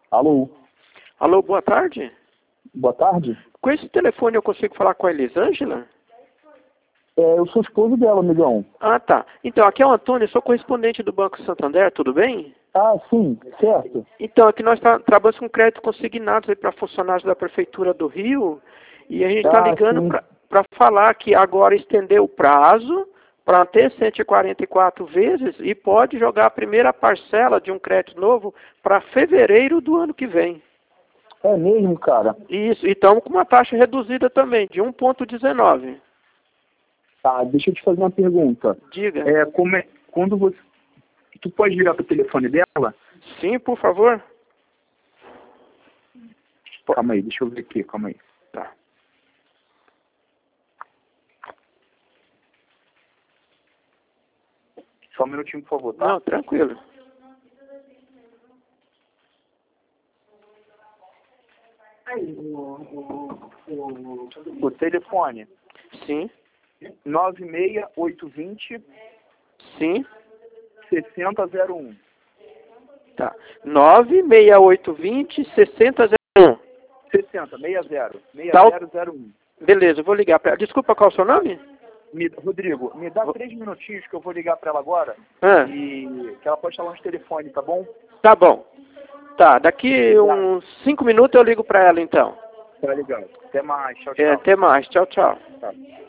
Alô? Alô, boa tarde. Boa tarde. Com esse telefone eu consigo falar com a Elisângela? Eu sou esposo dela, amigão. Ah, tá. Então, aqui é o Antônio, eu sou correspondente do Banco Santander, tudo bem? Ah, sim, certo. Então, aqui nós trabalhamos com crédito consignado para funcionários da Prefeitura do Rio, e a gente está ligando para falar que agora estendeu o prazo para ter 144 vezes e pode jogar a primeira parcela de um crédito novo para fevereiro do ano que vem. É mesmo, cara? Isso, e estamos com uma taxa reduzida também, de 1,19. Tá, deixa eu te fazer uma pergunta. Diga. Quando você... Tu pode ligar pro telefone dela? Sim, por favor. Calma aí, deixa eu ver aqui, calma aí. Tá. Só um minutinho, por favor, tá? Não, tranquilo. O telefone? Sim. 96820 Sim. 6001. Tá. 96820 6001. 6001. Beleza, eu vou ligar para ela. Desculpa, qual é o seu nome? Rodrigo, me dá 3 minutinhos que eu vou ligar para ela agora. E que ela pode falar no telefone, tá bom? Tá bom. Tá, daqui uns 5 minutos eu ligo para ela então. Tá legal. Até mais, tchau, tchau. Até mais, tchau, tchau. Tá.